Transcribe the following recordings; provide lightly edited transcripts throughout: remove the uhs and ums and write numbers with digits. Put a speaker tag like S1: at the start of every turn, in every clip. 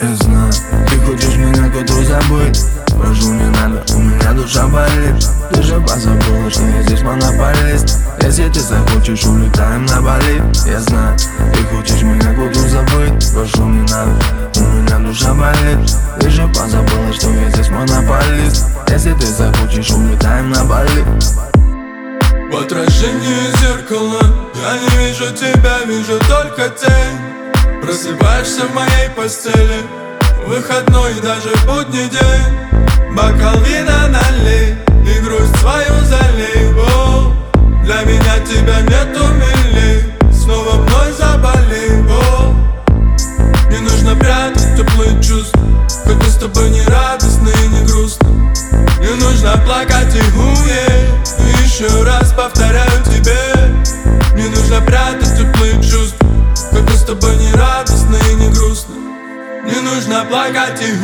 S1: Я знаю, ты хочешь меня куда забыть. Прошу, не надо, у меня душа болит. Ты же позабыла, что я здесь монополист. Если ты захочешь, улетаем на Бали. Я знаю, ты хочешь меня куда забыть. Прошу, не надо, у меня душа болит. Ты же позабыла, что я здесь монополист. Если ты захочешь, улетаем на Бали.
S2: В отражении зеркала я не вижу тебя, вижу только тень. Просыпаешься в моей постели, выходной и даже будний день. Бокал вина налей и грусть свою залей. О, для меня тебя нету милей, снова вновь заболей. О, не нужно прятать теплые чувства, хоть мы с тобой не радостно и не грустно. Не нужно плакать и еще раз повторяю тебе. Не нужно прятать теплые чувства, хоть мы с тобой не радостно и не грустно. Не нужно плакать и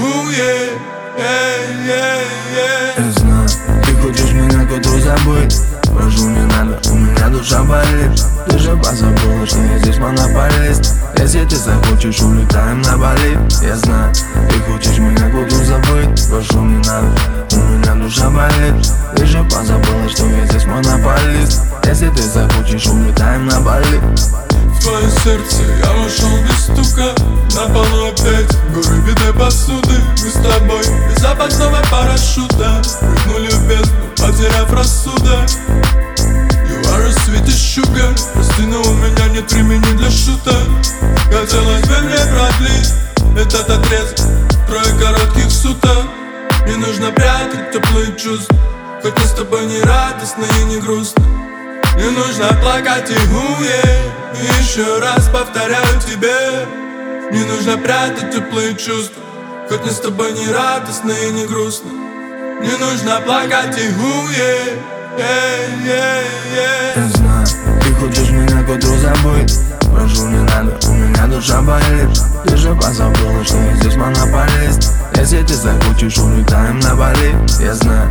S1: Я знаю, ты хочешь меня куда забыть. Прошу, не надо, у меня душа болит. Ты же позабыла, что я здесь монополист. Если ты захочешь, улетаем на Бали. Я знаю, ты хочешь меня куда забыть. Прошу, не надо, у меня душа болит. Ты же позабыла, что я здесь монополист. Если ты захочешь, улетаем на Бали.
S2: В твое сердце я вошел без стука. На полу опять горы битой посуды. Мы с тобой без запасного парашюта прыгнули в бездну, потеряв рассудок. You are a sweet sugar. Прости, но у меня нет времени для шуток. Хотелось бы мне продлить этот отрезок трое коротких суток. Не нужно прятать теплые чувства, хоть мы с тобой не радостно и не грустно. Не нужно плакать и еще раз повторяю тебе. Не нужно прятать теплые чувства, хоть мы с тобой не радостно и не грустно. Не нужно плакать и
S1: Я знаю, ты хочешь меня куда забыть. Прошу, не надо, у меня душа болит. Ты же позабыла, что я здесь монополист. Если ты захочешь, улетаем на Бали. Я знаю,